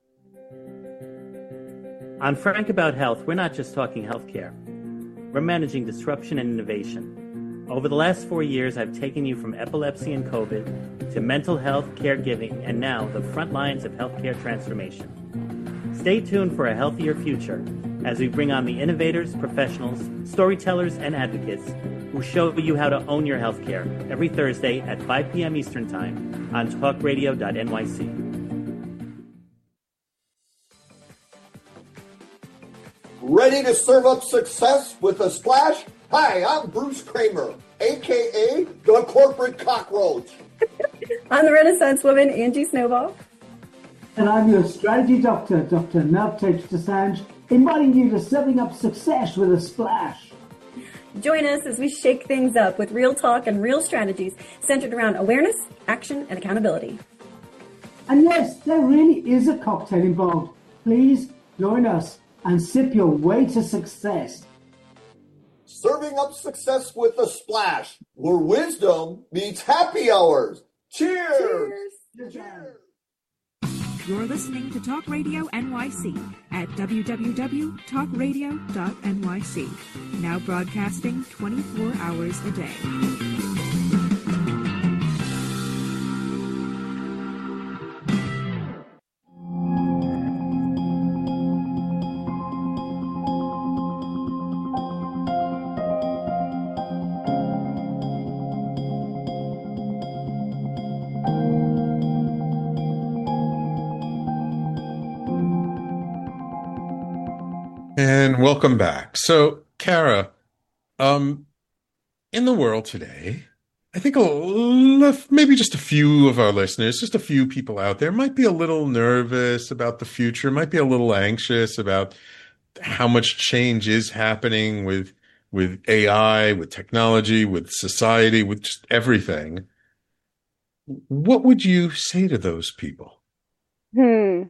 On Frank About Health, we're not just talking healthcare. We're managing disruption and innovation. Over the last four years, I've taken you from epilepsy and COVID to mental health, caregiving, and now the front lines of healthcare transformation. Stay tuned for a healthier future as we bring on the innovators, professionals, storytellers, and advocates who show you how to own your healthcare every Thursday at five p.m. Eastern Time on talk radio dot N Y C. Ready to serve up success with a splash? Hi, I'm Bruce Kramer, a k a the Corporate Cockroach. I'm the Renaissance woman, Angie Snowball. And I'm your strategy doctor, Doctor Navtesh Dessange, inviting you to serving up success with a splash. Join us as we shake things up with real talk and real strategies centered around awareness, action, and accountability. And yes, there really is a cocktail involved. Please join us and sip your way to success. Serving up success with a splash, where wisdom meets happy hours. Cheers! Cheers! Cheers. You're listening to Talk Radio N Y C at w w w dot talk radio dot N Y C. Now broadcasting twenty-four hours a day. And welcome back. So, Kara, um, in the world today, I think a, maybe just a few of our listeners, just a few people out there might be a little nervous about the future, might be a little anxious about how much change is happening with with A I, with technology, with society, with just everything. What would you say to those people? Hmm.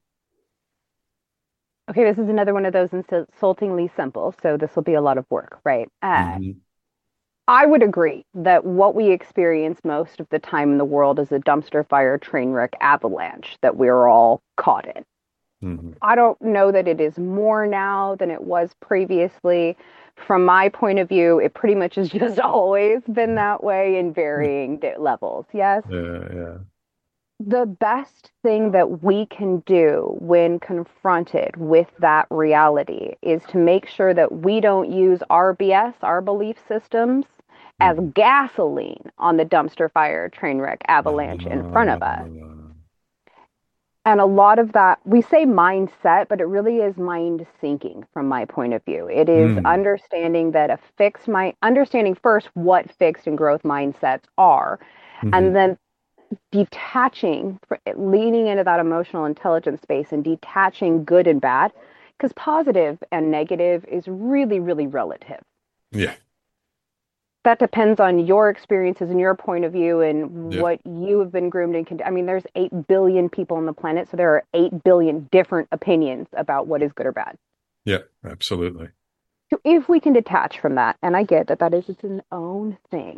Okay, this is another one of those insultingly simple, so this will be a lot of work, right? Uh, mm-hmm. I would agree that what we experience most of the time in the world is a dumpster fire, train wreck, avalanche that we're all caught in. Mm-hmm. I don't know that it is more now than it was previously. From my point of view, it pretty much has just always been that way in varying levels, yes? Yeah, yeah. The best thing that we can do when confronted with that reality is to make sure that we don't use our B S, our belief systems, as gasoline on the dumpster fire, train wreck, avalanche in front of us. And a lot of that, we say mindset, but it really is mind sinking from my point of view. It is mm. understanding that a fixed mind, understanding first what fixed and growth mindsets are, mm-hmm. and then detaching, leaning into that emotional intelligence space and detaching good and bad, because positive and negative is really, really relative. Yeah. That depends on your experiences and your point of view and yeah. what you have been groomed in. Con- I mean, there's eight billion people on the planet, so there are eight billion different opinions about what is good or bad. Yeah, absolutely. So if we can detach from that, and I get that that is its own thing,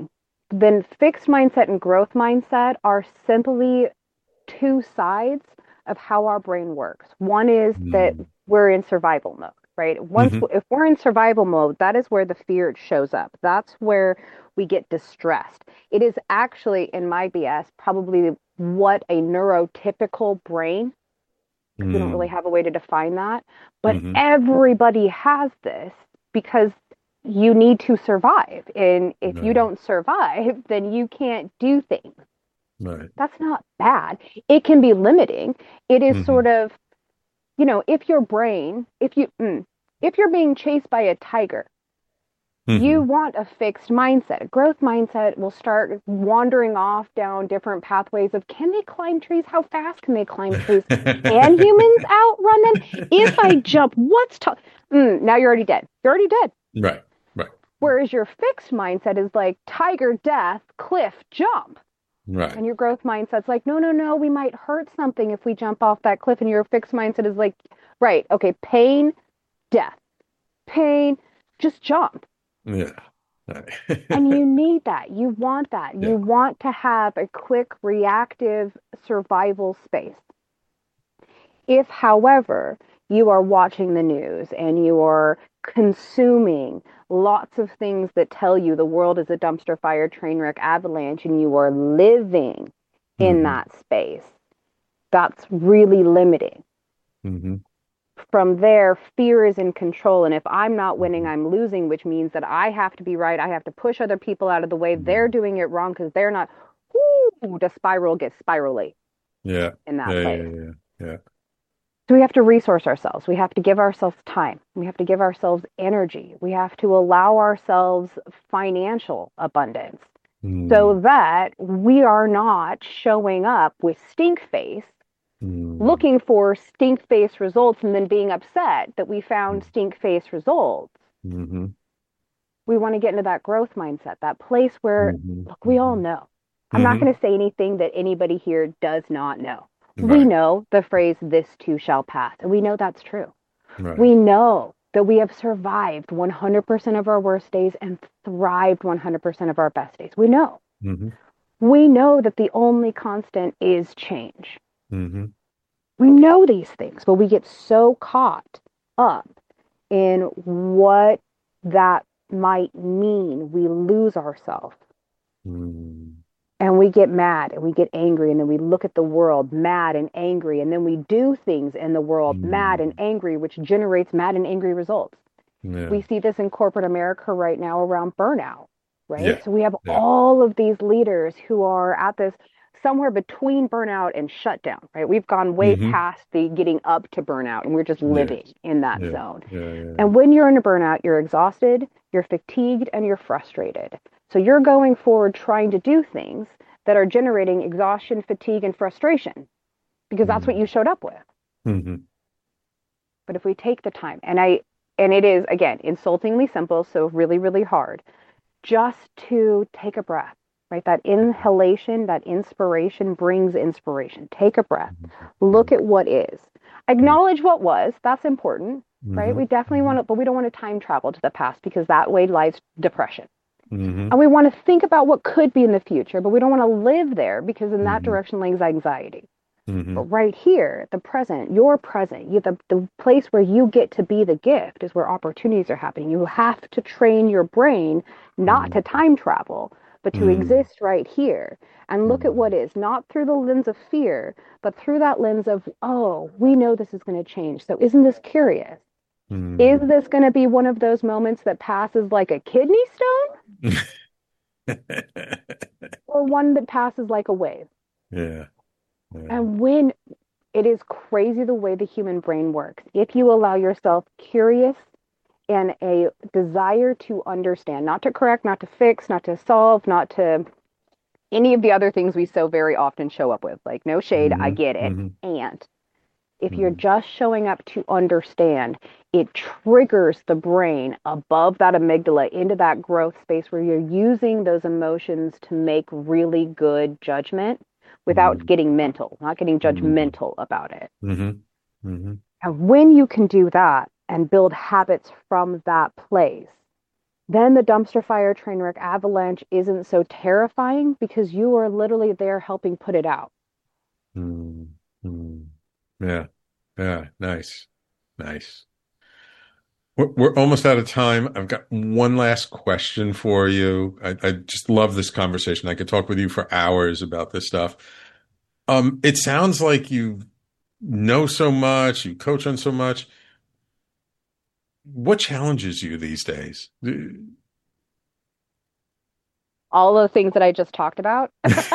then fixed mindset and growth mindset are simply two sides of how our brain works. One is mm. that we're in survival mode, right? Once mm-hmm. if we're in survival mode, that is where the fear shows up. That's where we get distressed. It is actually, in my B S, probably what a neurotypical brain, because mm. we don't really have a way to define that, but mm-hmm. everybody has this because you need to survive. And if right. you don't survive, then you can't do things. Right. That's not bad. It can be limiting. It is mm-hmm. sort of, you know, if your brain, if you, mm, if you're being chased by a tiger, mm-hmm. you want a fixed mindset. A growth mindset will start wandering off down different pathways of, can they climb trees? How fast can they climb trees? Can humans outrun them? If I jump, what's t- mm, now you're already dead. You're already dead. Right. Right. Whereas your fixed mindset is like tiger, death, cliff, jump. Right. And your growth mindset's like, no, no, no, we might hurt something if we jump off that cliff. And your fixed mindset is like, right, okay, pain, death, pain, just jump. Yeah. And you need that. You want that. Yeah. You want to have a quick, reactive survival space. If, however, you are watching the news and you are consuming lots of things that tell you the world is a dumpster fire, train wreck, avalanche, and you are living mm-hmm. in that space, that's really limiting. Mm-hmm. From there, fear is in control. And if I'm not winning, I'm losing, which means that I have to be right. I have to push other people out of the way. They're doing it wrong because they're not. Ooh, the spiral gets spirally. Yeah. In that yeah, place. Yeah, yeah, yeah. So we have to resource ourselves. We have to give ourselves time. We have to give ourselves energy. We have to allow ourselves financial abundance mm. so that we are not showing up with stink face, mm. looking for stink face results and then being upset that we found stink face results. Mm-hmm. We want to get into that growth mindset, that place where, mm-hmm. look, we all know. I'm mm-hmm. not going to say anything that anybody here does not know. Right. We know the phrase, this too shall pass. And we know that's true. Right. We know that we have survived one hundred percent of our worst days and thrived one hundred percent of our best days. We know. Mm-hmm. We know that the only constant is change. Mm-hmm. We know these things, but we get so caught up in what that might mean. We lose ourselves. Mm. And we get mad and we get angry, and then we look at the world mad and angry, and then we do things in the world mm. mad and angry, which generates mad and angry results. Yeah. We see this in corporate America right now around burnout, right? Yeah. So we have yeah. all of these leaders who are at this somewhere between burnout and shutdown, right? We've gone way mm-hmm. past the getting up to burnout, and we're just living yeah. in that yeah. zone. Yeah, yeah. And when you're in a burnout, you're exhausted, you're fatigued, and you're frustrated. So you're going forward trying to do things that are generating exhaustion, fatigue, and frustration, because that's mm-hmm. what you showed up with. Mm-hmm. But if we take the time, and I, and it is, again, insultingly simple, so really, really hard, just to take a breath, right? That inhalation, that inspiration brings inspiration. Take a breath. Mm-hmm. Look at what is. Acknowledge what was. That's important, mm-hmm. right? We definitely want to, but we don't want to time travel to the past, because that way lies depression. Mm-hmm. And we want to think about what could be in the future, but we don't want to live there, because in that mm-hmm. direction lies anxiety. Mm-hmm. But right here, the present, your present, you, the, the place where you get to be the gift is where opportunities are happening. You have to train your brain not mm-hmm. to time travel, but to mm-hmm. exist right here and look mm-hmm. at what is, not through the lens of fear, but through that lens of, oh, we know this is going to change. So isn't this curious? Mm-hmm. Is this going to be one of those moments that passes like a kidney stone? Or one that passes like a wave? Yeah. yeah. And when it is crazy the way the human brain works, if you allow yourself curious and a desire to understand, not to correct, not to fix, not to solve, not to any of the other things we so very often show up with, like no shade, mm-hmm. I get it. Mm-hmm. And if you're just showing up to understand, it triggers the brain above that amygdala into that growth space where you're using those emotions to make really good judgment without mm-hmm. getting mental, not getting judgmental mm-hmm. about it. Mm-hmm. Mm-hmm. And when you can do that and build habits from that place, then the dumpster fire, train wreck, avalanche isn't so terrifying because you are literally there helping put it out. Mm-hmm. Yeah. Yeah. Nice. Nice. We're, we're almost out of time. I've got one last question for you. I, I just love this conversation. I could talk with you for hours about this stuff. Um, it sounds like you know so much, you coach on so much. What challenges you these days? All the things that I just talked about.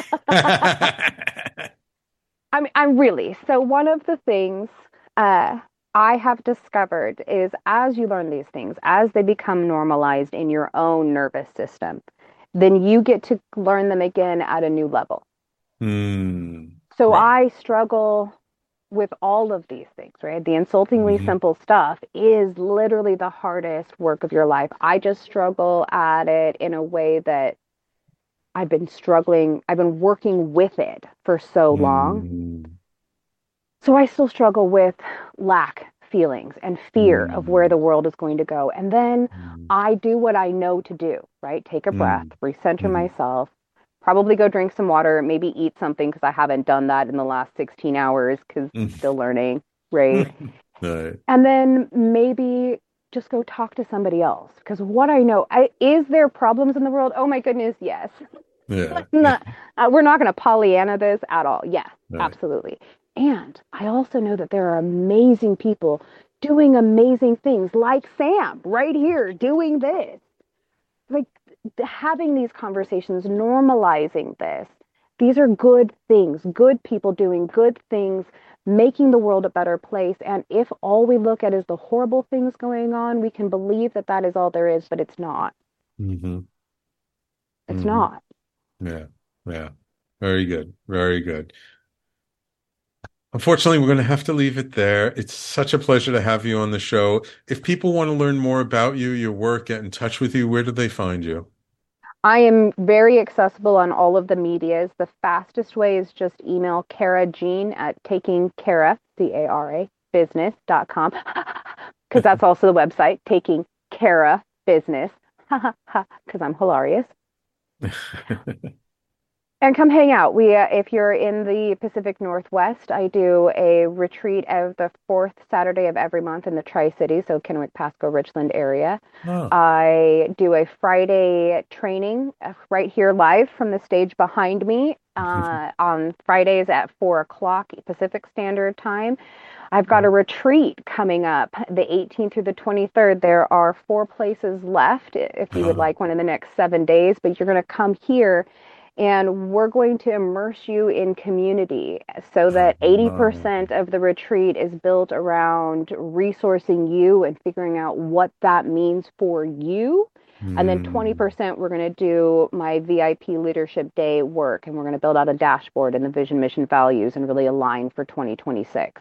I mean, I'm really, so one of the things uh, I have discovered is as you learn these things, as they become normalized in your own nervous system, then you get to learn them again at a new level. Mm, so right. I struggle with all of these things, right? The insultingly Mhm. simple stuff is literally the hardest work of your life. I just struggle at it in a way that I've been struggling, I've been working with it for so long. Mm, So I still struggle with lack feelings and fear of where mm, the world is going to go. And then I do what I know to do, right? Take a breath, mm, recenter mm, myself, probably go drink some water, maybe eat something because I haven't done that in the last sixteen hours because mm. still learning, right? Right. And then maybe just go talk to somebody else because what I know, I, is there problems in the world? Oh my goodness, yes. Yeah. Not, uh, we're not going to Pollyanna this at all. Yes, Right. absolutely. And I also know that there are amazing people doing amazing things like Sam right here doing this. Like th- having these conversations, normalizing this. These are good things, good people doing good things, making the world a better place. And if all we look at is the horrible things going on, we can believe that that is all there is, but it's not. Mm-hmm. It's Mm-hmm. not. Yeah. Yeah. Very good. Very good. Unfortunately, we're going to have to leave it there. It's such a pleasure to have you on the show. If people want to learn more about you, your work, get in touch with you, where do they find you? I am very accessible on all of the medias. The fastest way is just email Cara Jean at Taking Cara, C A R A, business dot com. Because that's also the website, Taking Cara Business. Because I'm hilarious. And come hang out. We, uh, if you're in the Pacific Northwest, I do a retreat of the fourth Saturday of every month in the Tri-Cities, so Kennewick, Pasco, Richland area. Oh. I do a Friday training uh, right here live from the stage behind me uh, on Fridays at four o'clock Pacific Standard Time. I've got a retreat coming up the eighteenth through the twenty-third. There are four places left if you would like one in the next seven days, but you're going to come here and we're going to immerse you in community so that eighty percent of the retreat is built around resourcing you and figuring out what that means for you. And then twenty percent we're going to do my V I P Leadership Day work, and we're going to build out a dashboard and the vision, mission, values, and really align for twenty twenty-six.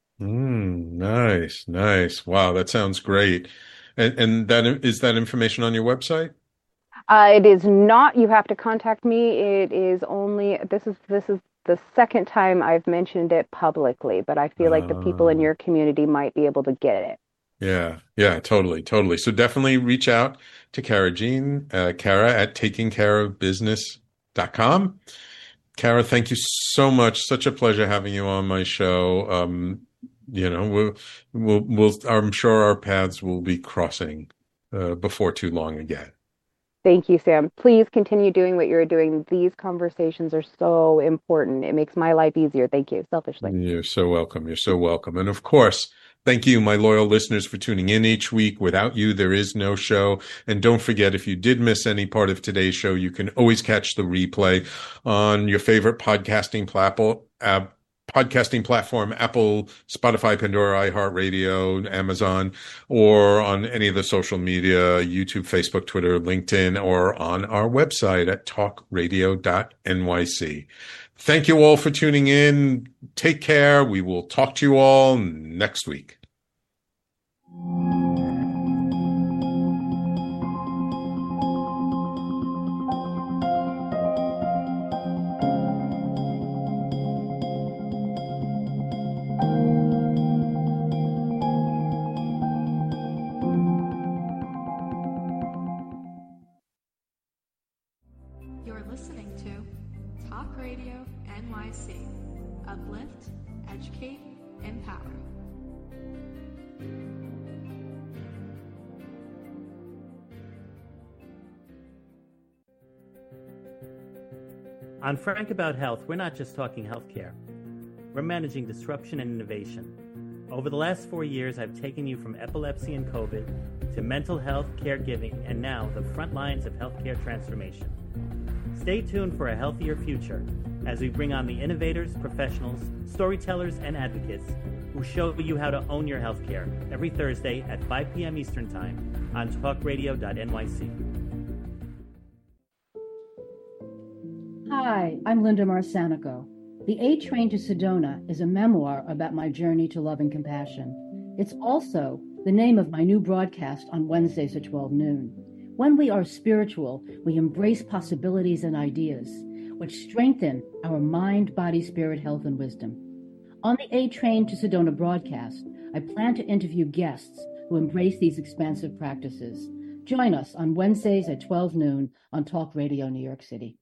Mm, nice, nice. Wow, that sounds great. And, and that is that information on your website? Uh, it is not. You have to contact me. It is only. This is this is the second time I've mentioned it publicly, but I feel like the people in your community might be able to get it. Yeah, yeah, totally, totally. So definitely reach out to Cara Jean, uh, Cara at taking care of business dot com. Cara, thank you so much. Such a pleasure having you on my show. Um, you know, we'll, we'll, we'll, I'm sure our paths will be crossing uh, before too long again. Thank you, Sam. Please continue doing what you're doing. These conversations are so important. It makes my life easier. Thank you, selfishly. You're so welcome. You're so welcome. And of course, thank you, my loyal listeners, for tuning in each week. Without you, there is no show. And don't forget, if you did miss any part of today's show, you can always catch the replay on your favorite podcasting platform. Uh, podcasting platform, Apple, Spotify, Pandora, iHeartRadio, Amazon, or on any of the social media, YouTube, Facebook, Twitter, LinkedIn, or on our website at talk radio dot N Y C. Thank you all for tuning in. Take care. We will talk to you all next week. listening to Talk Radio N Y C. Uplift, educate, empower. On Frank About Health, we're not just talking healthcare. We're managing disruption and innovation. Over the last four years, I've taken you from epilepsy and COVID to mental health, caregiving, and now the front lines of healthcare transformation. Stay tuned for a healthier future as we bring on the innovators, professionals, storytellers, and advocates who show you how to own your healthcare every Thursday at five p.m. Eastern Time on talk radio dot N Y C. Hi, I'm Linda Marsanico. The A Train to Sedona is a memoir about my journey to love and compassion. It's also the name of my new broadcast on Wednesdays at twelve noon. When we are spiritual, we embrace possibilities and ideas, which strengthen our mind, body, spirit, health, and wisdom. On the A Train to Sedona broadcast, I plan to interview guests who embrace these expansive practices. Join us on Wednesdays at twelve noon on Talk Radio New York City.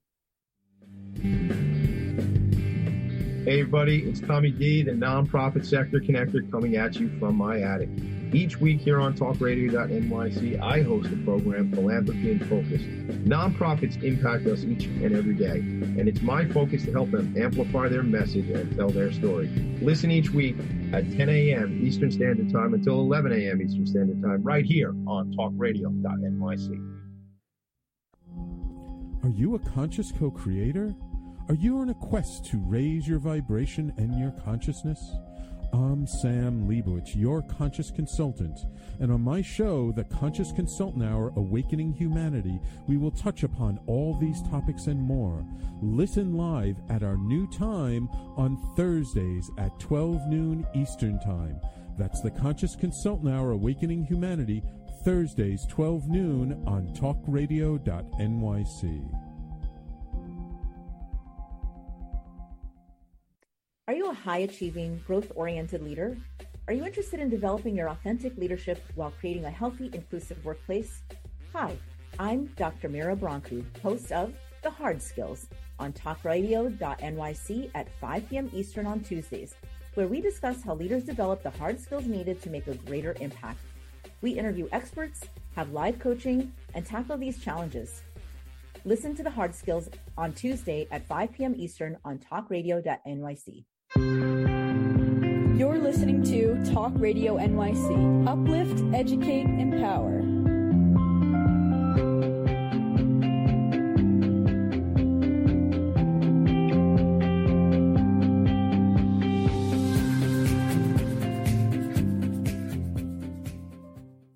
Hey everybody, it's Tommy D, the nonprofit sector connector, coming at you from my attic. Each week here on talk radio dot N Y C, I host the program Philanthropy in Focus. Nonprofits impact us each and every day, and it's my focus to help them amplify their message and tell their story. Listen each week at ten a.m. Eastern Standard Time until eleven a.m. Eastern Standard Time, right here on talk radio dot N Y C. Are you a conscious co-creator? Are you on a quest to raise your vibration and your consciousness? I'm Sam Leibowitz, your conscious consultant, and on my show, The Conscious Consultant Hour, Awakening Humanity, we will touch upon all these topics and more. Listen live at our new time on Thursdays at twelve noon Eastern Time. That's The Conscious Consultant Hour, Awakening Humanity, Thursdays, twelve noon on talk radio dot N Y C. Are you a high-achieving, growth-oriented leader? Are you interested in developing your authentic leadership while creating a healthy, inclusive workplace? Hi, I'm Doctor Mira Brancu, host of The Hard Skills on talk radio dot N Y C at five p.m. Eastern on Tuesdays, where we discuss how leaders develop the hard skills needed to make a greater impact. We interview experts, have live coaching, and tackle these challenges. Listen to The Hard Skills on Tuesday at five p.m. Eastern on talk radio dot N Y C. You're listening to Talk Radio N Y C. Uplift, educate, empower.